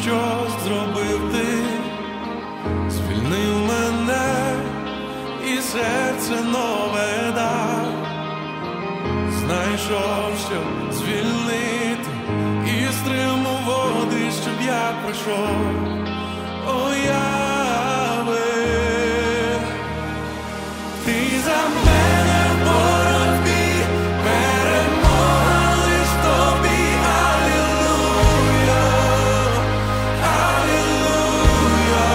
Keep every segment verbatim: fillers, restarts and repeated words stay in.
що зробив ти, звільнив мене і серце нове дав. Знайшов, щоб звільнити і стримав води, щоб я пройшов. О, Яхве, ти за мене в боротьбі, перемога лиш тобі. Алілуя, алілуя.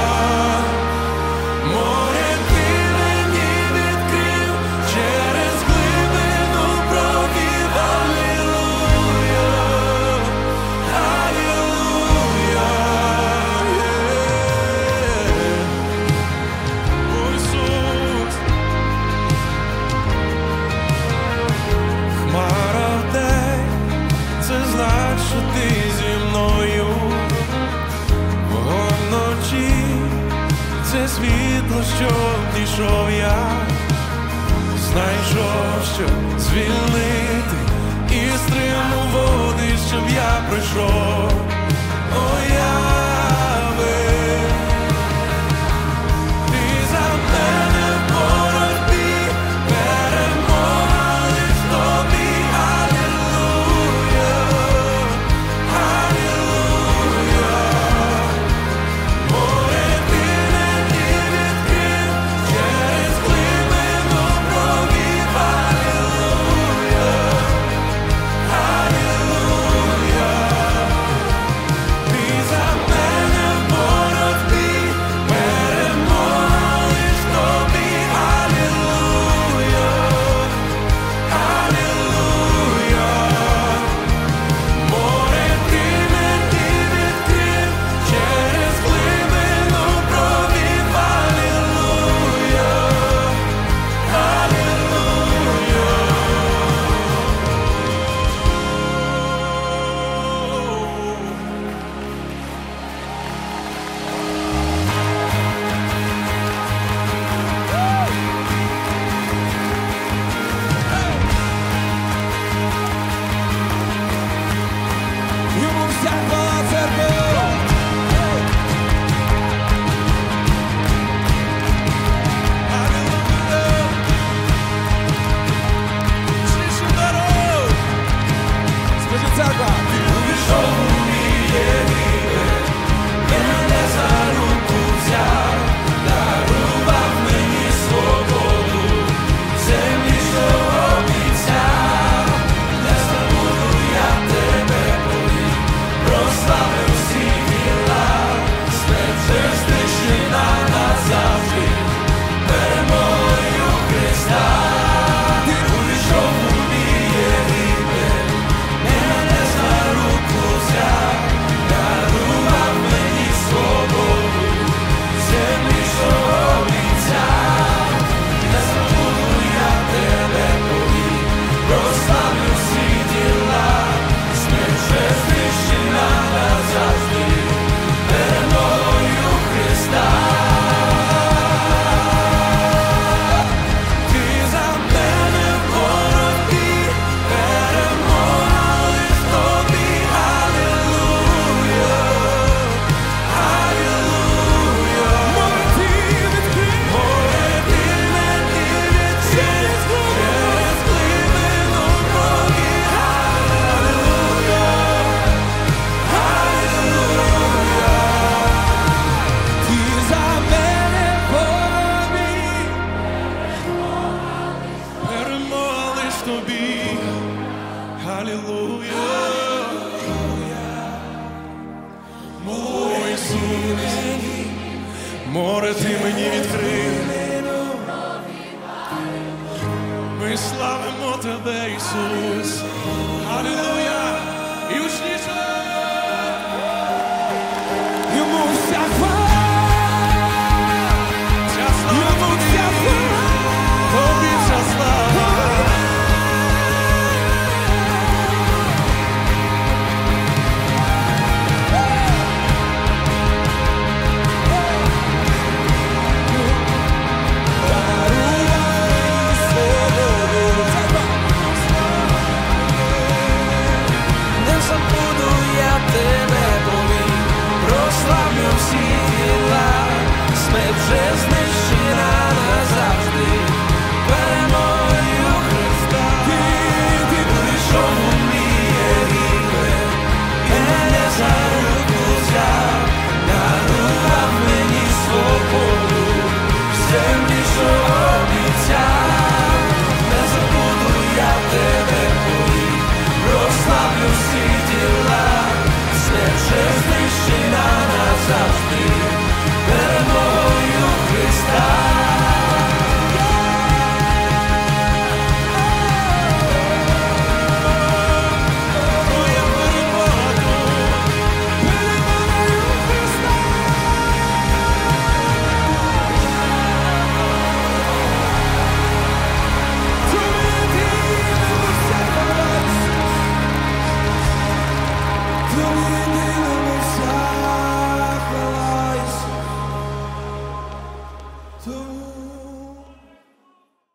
Море ти мені відкрив, через глибину провів. Алілуя, алілуя. О, Ісус. Хмара вдень, це значить, що ти зі мною. Вогонь вночі, це світло, що дійшов я. Знайшов, щоб звільнити і стримав води, щоб я пройшов. О, Яхве, ти за мене в боротьбі, перемога лиш тобі. Алілуя, алілуя. Море ти мені відкрив, через глибину провів. Алілуя, алілуя. Ти за мене в боротьбі, перемога лиш тобі. Алілуя, алілуя. Море ти мені відкрив, через глибину провів. Алілуя, Йому вся хвала, церква! Скажи, церква! Увійшов у мій Єгипет, мене за руку взяв, дарував мені свободу, землі, що обіцяв. Не забуду я тебе, повік, прославив всі діла, смерть вже знищена назавжди, перемогою Христа. Ти увійшов у мій Єгипет, мене за руку взяв, дарував мені свободу, землі, що обіцяв. Не забуду я тебе, повік, прославив всі діла, смерть вже знищена назавжди, перемогою Христа. Ти за мене в боротьбі, перемога лиш тобі. Алілуя, алілуя. Море ти відкрив, море ти мені відкрив, через глибину провів. Алілуя, алілуя. Ти за мене в боротьбі, Перемога лиш тобі. Алілуя. О, Ісус, море ти мені відкрив. Ми славимо тебе, Ісус. Алілуя.